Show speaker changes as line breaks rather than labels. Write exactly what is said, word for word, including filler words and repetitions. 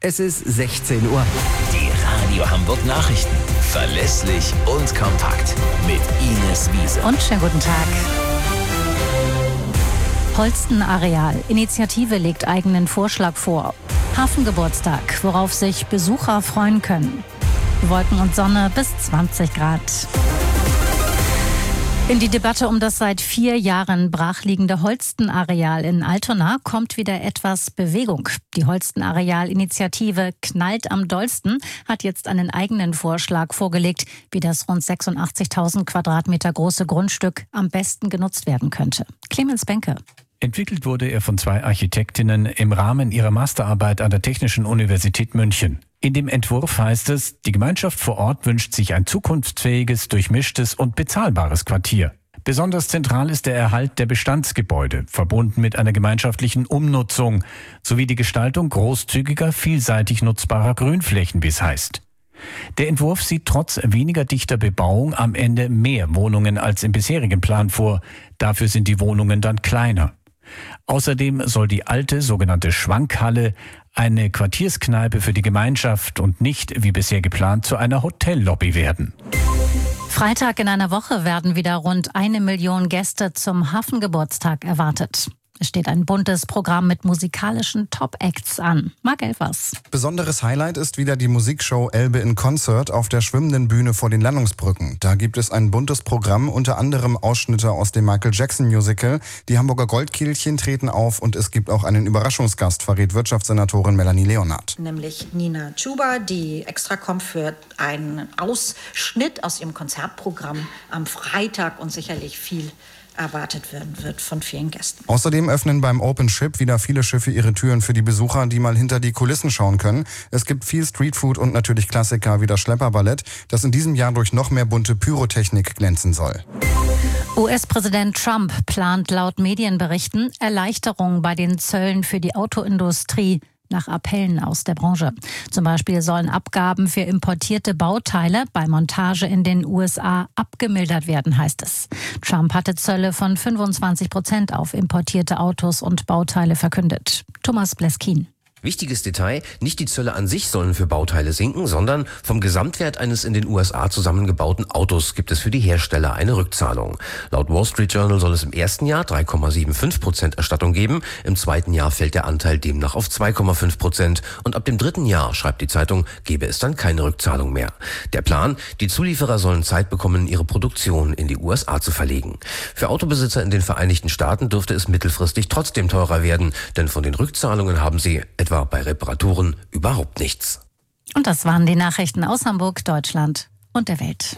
Es ist sechzehn Uhr.
Die Radio Hamburg Nachrichten. Verlässlich und kompakt. Mit Ines Wiese.
Und schönen guten Tag. Holsten-Areal. Initiative legt eigenen Vorschlag vor. Hafengeburtstag, worauf sich Besucher freuen können. Wolken und Sonne bis zwanzig Grad. In die Debatte um das seit vier Jahren brachliegende Holsten-Areal in Altona kommt wieder etwas Bewegung. Die Holsten-Areal-Initiative Knallt am dollsten hat jetzt einen eigenen Vorschlag vorgelegt, wie das rund sechsundachtzigtausend Quadratmeter große Grundstück am besten genutzt werden könnte. Clemens Benke.
Entwickelt wurde er von zwei Architektinnen im Rahmen ihrer Masterarbeit an der Technischen Universität München. In dem Entwurf heißt es, die Gemeinschaft vor Ort wünscht sich ein zukunftsfähiges, durchmischtes und bezahlbares Quartier. Besonders zentral ist der Erhalt der Bestandsgebäude, verbunden mit einer gemeinschaftlichen Umnutzung, sowie die Gestaltung großzügiger, vielseitig nutzbarer Grünflächen, wie es heißt. Der Entwurf sieht trotz weniger dichter Bebauung am Ende mehr Wohnungen als im bisherigen Plan vor. Dafür sind die Wohnungen dann kleiner. Außerdem soll die alte sogenannte Schwankhalle eine Quartierskneipe für die Gemeinschaft und nicht, wie bisher geplant, zu einer Hotellobby werden.
Freitag in einer Woche werden wieder rund eine Million Gäste zum Hafengeburtstag erwartet. Es steht ein buntes Programm mit musikalischen Top-Acts an. Marc Elfers.
Besonderes Highlight ist wieder die Musikshow Elbe in Concert auf der schwimmenden Bühne vor den Landungsbrücken. Da gibt es ein buntes Programm, unter anderem Ausschnitte aus dem Michael Jackson Musical. Die Hamburger Goldkehlchen treten auf und es gibt auch einen Überraschungsgast, verrät Wirtschaftssenatorin Melanie Leonhardt.
Nämlich Nina Chuba, die extra kommt für einen Ausschnitt aus ihrem Konzertprogramm am Freitag und sicherlich viel erwartet werden wird von vielen Gästen.
Außerdem öffnen beim Open Ship wieder viele Schiffe ihre Türen für die Besucher, die mal hinter die Kulissen schauen können. Es gibt viel Streetfood und natürlich Klassiker wie das Schlepperballett, das in diesem Jahr durch noch mehr bunte Pyrotechnik glänzen soll.
U S-Präsident Trump plant laut Medienberichten Erleichterungen bei den Zöllen für die Autoindustrie nach Appellen aus der Branche. Zum Beispiel sollen Abgaben für importierte Bauteile bei Montage in den U S A abgemildert werden, heißt es. Trump hatte Zölle von fünfundzwanzig Prozent auf importierte Autos und Bauteile verkündet. Thomas Bleskin.
Wichtiges Detail, nicht die Zölle an sich sollen für Bauteile sinken, sondern vom Gesamtwert eines in den U S A zusammengebauten Autos gibt es für die Hersteller eine Rückzahlung. Laut Wall Street Journal soll es im ersten Jahr drei Komma fünfundsiebzig Prozent Erstattung geben, im zweiten Jahr fällt der Anteil demnach auf zwei Komma fünf Prozent und ab dem dritten Jahr, schreibt die Zeitung, gebe es dann keine Rückzahlung mehr. Der Plan, die Zulieferer sollen Zeit bekommen, ihre Produktion in die U S A zu verlegen. Für Autobesitzer in den Vereinigten Staaten dürfte es mittelfristig trotzdem teurer werden, denn von den Rückzahlungen haben sie etwa bei Reparaturen überhaupt nichts.
Und das waren die Nachrichten aus Hamburg, Deutschland und der Welt.